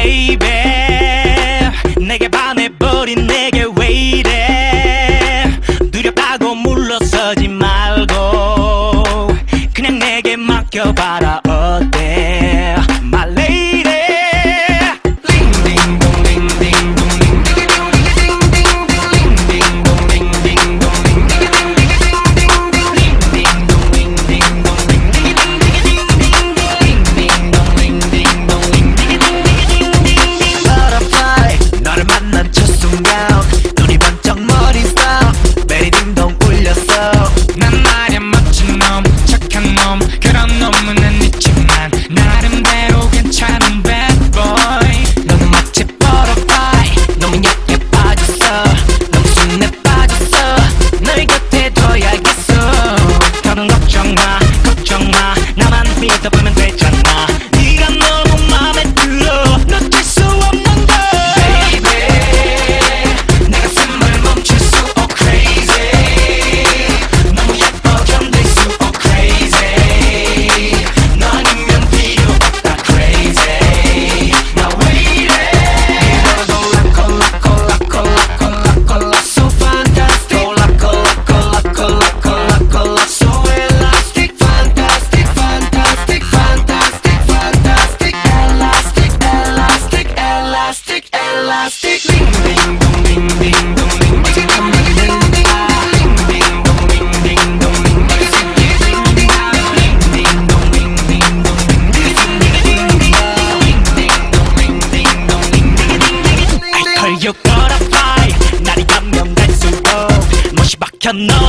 baby 내게 반해버린 내게 왜 이래 두렵다고 물러서지 말고 그냥 내게 맡겨봐라 어때 My lady 눈이 번쩍 머리 스톱 베리딩동 울렸어 난 말야 멋진 놈 착한 놈 그런 놈은 아니지만 나름대로 괜찮은 bad boy 너는 마치 버터fly 너무 약해 빠졌어 너무 순해 빠졌어 널 곁에 둬야겠어 더는 걱정마 걱정마 나만 믿어보면 되잖아 네가 너무 맘에 들어 놓칠 수 없는 걸 Elastic, ding ding dong ding ding dong ding ding dong ding ding ding dong ding ding dong ding ding ding dong ding ding dong ding ding dong ding I call you butterfly 날이 가면 갈수록 못이 박혀 너